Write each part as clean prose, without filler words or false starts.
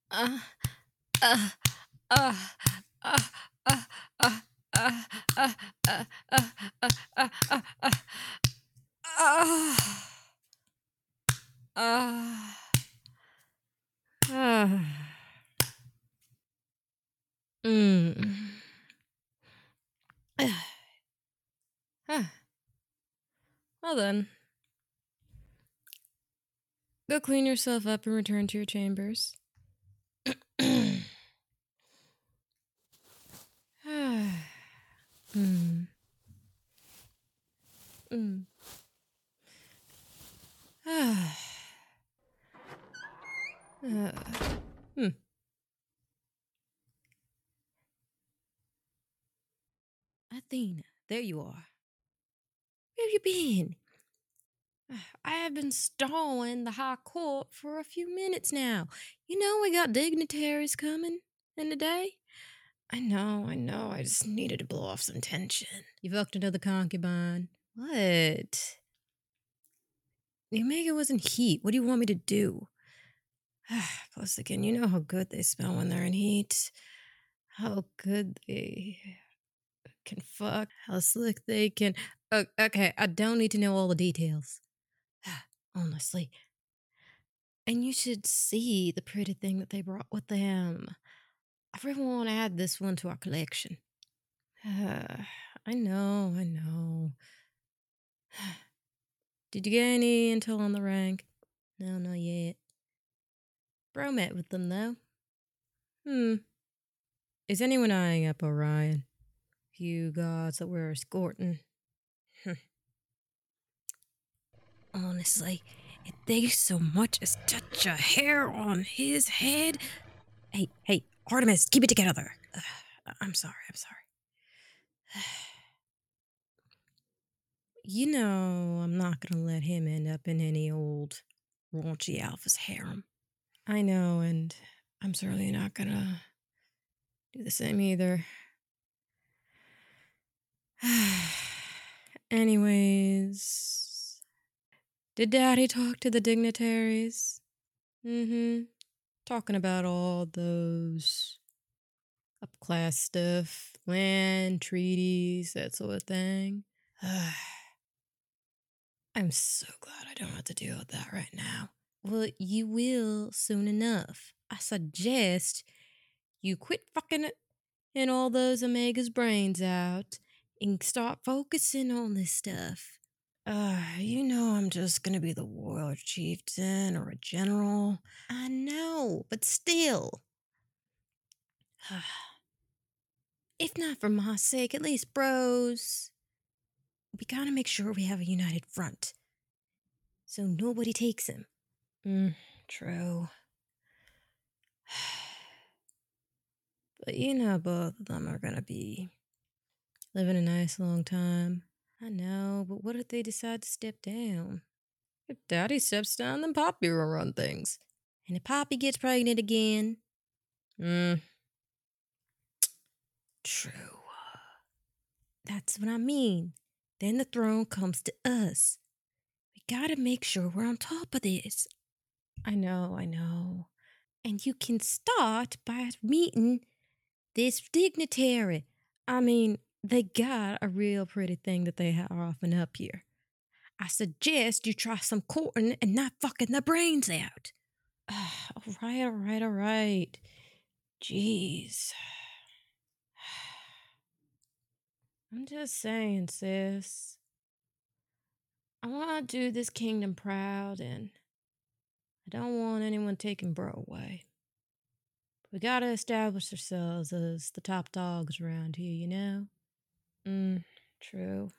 Uh, uh, uh, uh, uh, uh, uh, uh, uh, uh, uh, uh, uh, uh, uh, uh, mm. Huh. Well then, go clean yourself up and return to your chambers. Mm. Mm. Uh, hmm. Athena, there you are. Where have you been? I have been stalling the high court for a few minutes now. You know we got dignitaries coming in the day. I know. I just needed to blow off some tension. You fucked another concubine. What? The Omega was in heat. What do you want me to do? Plus, again, you know how good they smell when they're in heat. How good they can fuck. How slick they can. Okay, I don't need to know all the details. Honestly. And you should see the pretty thing that they brought with them. I really want to add this one to our collection. I know. Did you get any intel on the rank? No, not yet. Bro met with them, though. Is anyone eyeing up Orion? Few gods that we're escorting. Honestly, if they so much as touch a hair on his head. Hey, Artemis, keep it together. I'm sorry. You know, I'm not gonna let him end up in any old raunchy alpha's harem. I know, and I'm certainly not gonna do the same either. Anyways, did Daddy talk to the dignitaries? Mm-hmm. Talking about all those upclass stuff, land, treaties, that sort of thing. I'm so glad I don't have to deal with that right now. Well, you will soon enough. I suggest you quit fucking in all those Omega's brains out and start focusing on this stuff. You know I'm just gonna be the warrior chieftain or a general. I know, but still. If not for my sake, at least bros. We gotta make sure we have a united front. So nobody takes him. True. But you know both of them are gonna be living a nice long time. I know, but what if they decide to step down? If Daddy steps down, then Poppy will run things. And if Poppy gets pregnant again, mm, true. That's what I mean. Then the throne comes to us. We gotta make sure we're on top of this. I know. And you can start by meeting this dignitary. I mean, they got a real pretty thing that they are offering up here. I suggest you try some courting and not fucking their brains out. All right. Jeez. I'm just saying, sis. I want to do this kingdom proud, and I don't want anyone taking bro away. We gotta establish ourselves as the top dogs around here, you know? True.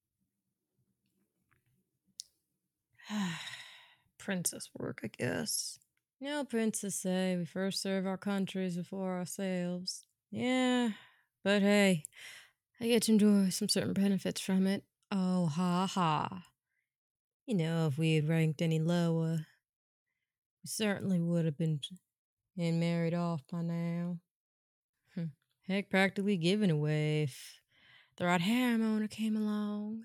Princess work, I guess. No, princess say we first serve our countries before ourselves. Yeah, but hey, I get to enjoy some certain benefits from it. Oh, ha ha. You know, if we had ranked any lower, we certainly would have been married off by now. Heck, practically given away if the right harem owner came along.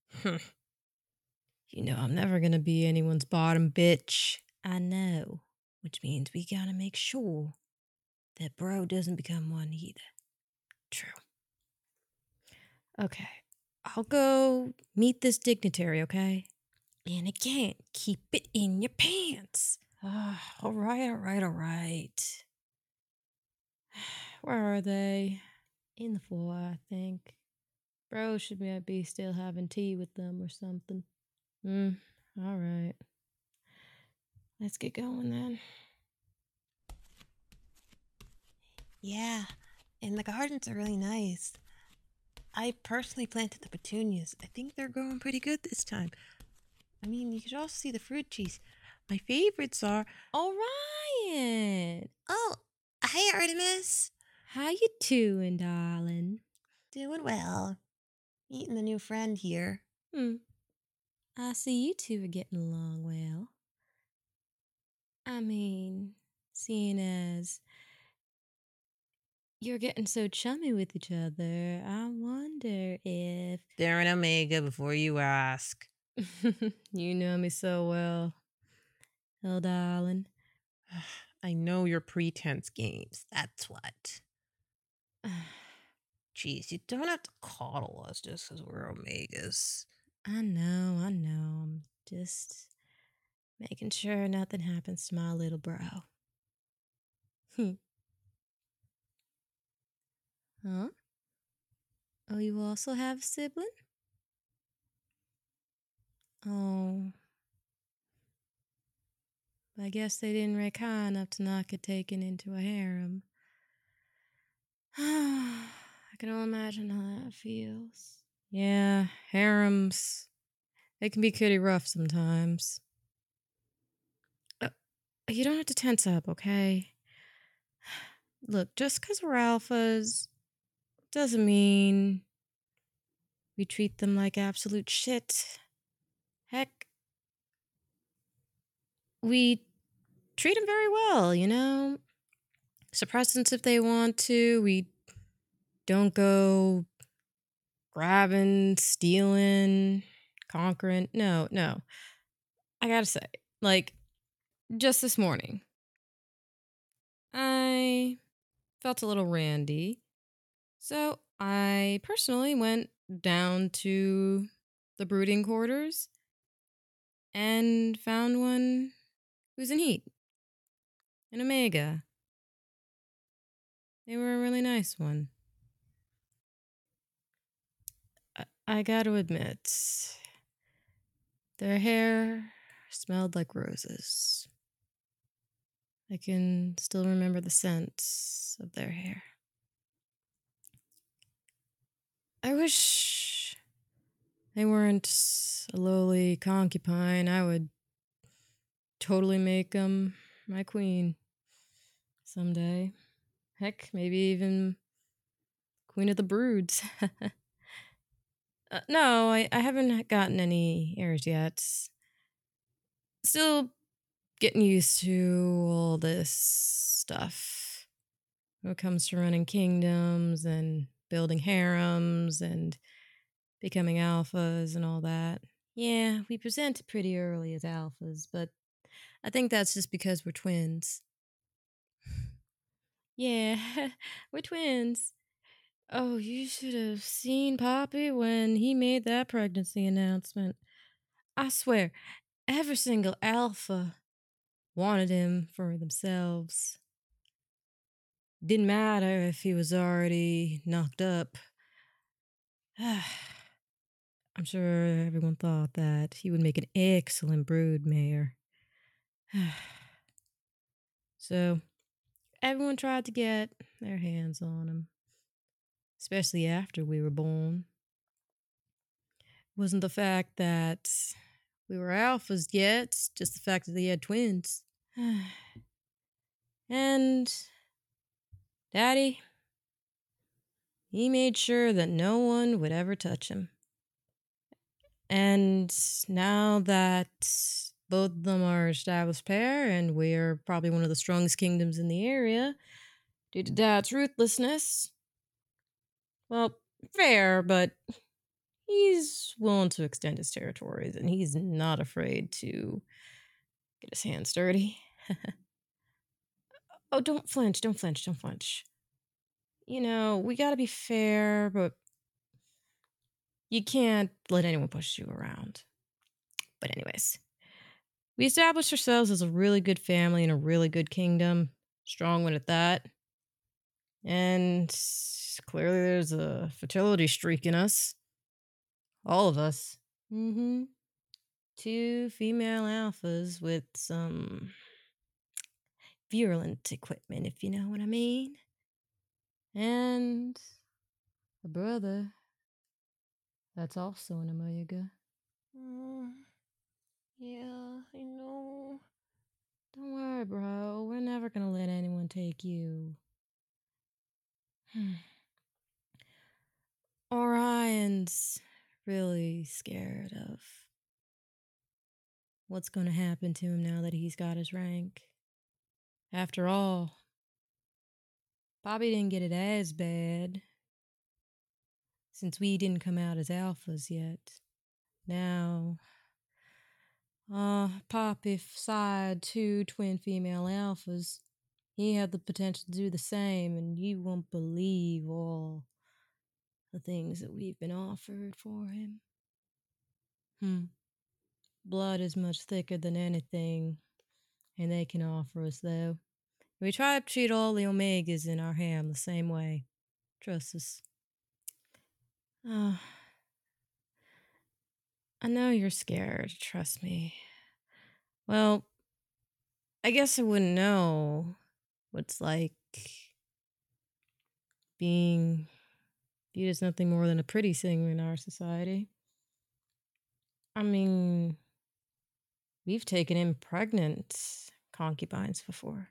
You know, I'm never gonna be anyone's bottom bitch. I know. which means we gotta make sure that bro doesn't become one either. True. Okay, I'll go meet this dignitary, okay? And again, keep it in your pants. All right, all right, all right. Where are they? In the floor, I think. Bro should be still having tea with them or something. All right. Let's get going then. Yeah, and the gardens are really nice. I personally planted the petunias. I think they're growing pretty good this time. I mean, you could also see the fruit trees. My favorites are... Orion! Oh, hi, Artemis. How you doing, darling? Doing well. Meeting a new friend here. I see you two are getting along well. I mean, seeing as you're getting so chummy with each other, I wonder if... They're an Omega before you ask. You know me so well. Oh, darling. I know your pretense games, that's what. Jeez, you don't have to coddle us just because we're Omegas. I know. I'm just making sure nothing happens to my little bro. Huh? Oh, you also have a sibling? Oh. I guess they didn't rake high enough to not get taken into a harem. I can only imagine how that feels. Yeah, harems. They can be pretty rough sometimes. You don't have to tense up, okay? Look, just because we're alphas doesn't mean we treat them like absolute shit. Heck, we treat them very well, you know? Suppressants if they want to. We don't go grabbing, stealing, conquering. No. I gotta say, like, just this morning, I felt a little randy. So I personally went down to the brooding quarters and found one who's in heat, an Omega. They were a really nice one. I gotta admit, their hair smelled like roses. I can still remember the scent of their hair. I wish they weren't a lowly concubine. I would totally make them my queen someday. Heck, maybe even queen of the broods. No, I haven't gotten any heirs yet. Still getting used to all this stuff when it comes to running kingdoms and building harems and becoming alphas and all that. Yeah, we presented pretty early as alphas, but I think that's just because we're twins. Yeah, we're twins. Oh, you should have seen Poppy when he made that pregnancy announcement. I swear, every single alpha wanted him for themselves. Didn't matter if he was already knocked up. I'm sure everyone thought that he would make an excellent brood mare. So, everyone tried to get their hands on him, especially after we were born. It wasn't the fact that we were alphas yet, just the fact that they had twins. And Daddy, he made sure that no one would ever touch him. And now that both of them are established pair and we're probably one of the strongest kingdoms in the area, due to Dad's ruthlessness, well, fair, but he's willing to extend his territories and he's not afraid to get his hands dirty. Oh, don't flinch, don't flinch, don't flinch. You know, we gotta be fair, but you can't let anyone push you around. But, anyways, we established ourselves as a really good family and a really good kingdom. Strong one at that. And clearly there's a fertility streak in us. All of us. Mm hmm. Two female alphas with some virulent equipment, if you know what I mean. And a brother that's also an Omega. Mm, yeah, I know. Don't worry, bro. We're never gonna let anyone take you. Orion's really scared of what's gonna happen to him now that he's got his rank. After all, Bobby didn't get it as bad since we didn't come out as alphas yet. Now, Poppy side two twin female alphas. He had the potential to do the same, and you won't believe all the things that we've been offered for him. Blood is much thicker than anything, and they can offer us, though. We try to treat all the Omegas in our harem the same way. Trust us. I know you're scared, trust me. Well, I guess I wouldn't know what's like being viewed as nothing more than a pretty thing in our society. I mean, we've taken in pregnant concubines before.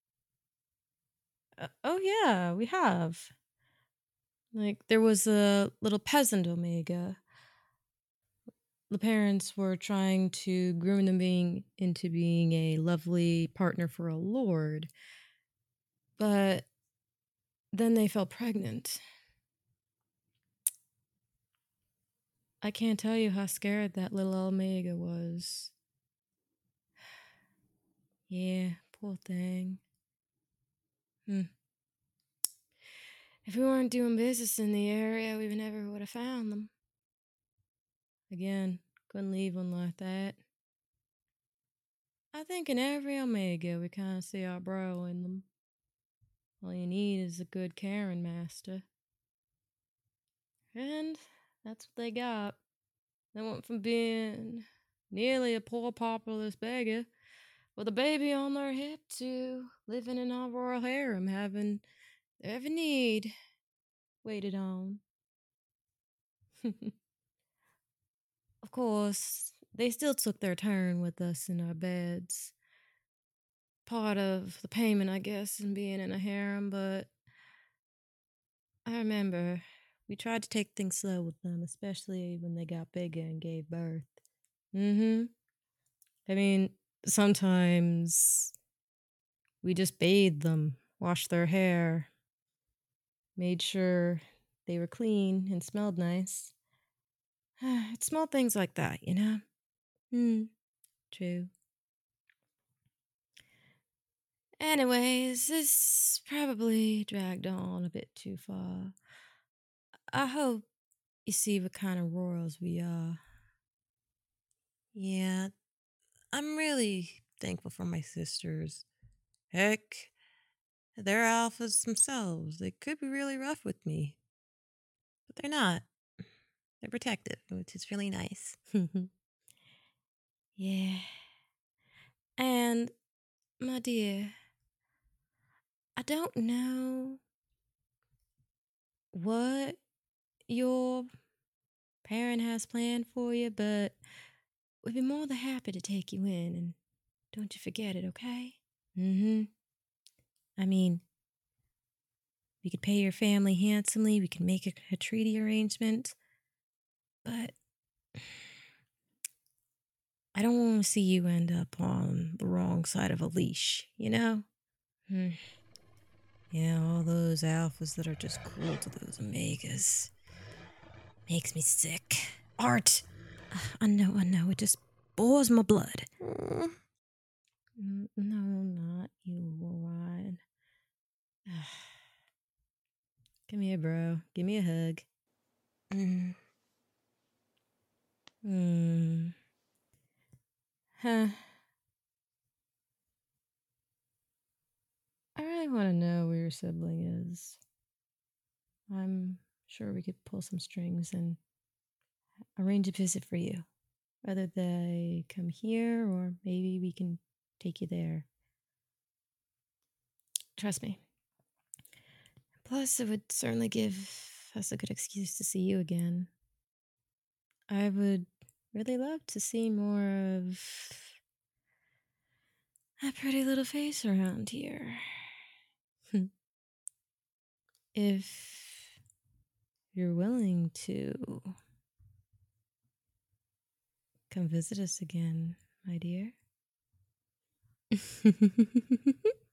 Oh, yeah, we have. Like, there was a little peasant Omega. The parents were trying to groom them into being a lovely partner for a lord. But then they fell pregnant. I can't tell you how scared that little Omega was. Yeah, poor thing. If we weren't doing business in the area, we never would have found them. Again, couldn't leave one like that. I think in every Omega, we kind of see our bro in them. All you need is a good caring master. And that's what they got. They went from being nearly a poor, populous beggar with a baby on their hip to living in our royal harem, having every need waited on. Of course, they still took their turn with us in our beds. Part of the payment, I guess, in being in a harem, but I remember we tried to take things slow with them, especially when they got bigger and gave birth. I mean, sometimes we just bathed them, washed their hair, made sure they were clean and smelled nice. It's small things like that, you know? True. Anyways, this probably dragged on a bit too far. I hope you see what kind of royals we are. Yeah, I'm really thankful for my sisters. Heck, they're alphas themselves. They could be really rough with me, but they're not. They're protective, which is really nice. Yeah. And, my dear, I don't know what your parent has planned for you, but we'd be more than happy to take you in, and don't you forget it, okay? I mean, we could pay your family handsomely, we could make a treaty arrangement, but I don't want to see you end up on the wrong side of a leash, you know? Yeah, all those alphas that are just cruel to those omegas. Makes me sick. Art! I know, it just boils my blood. No, not you, Orion. Come here, bro. Give me a hug. Mm. Hmm. Huh. I really want to know where your sibling is. I'm sure we could pull some strings and arrange a visit for you. Whether they come here or maybe we can take you there. Trust me. Plus, it would certainly give us a good excuse to see you again. I would really love to see more of that pretty little face around here. If you're willing to come visit us again, my dear.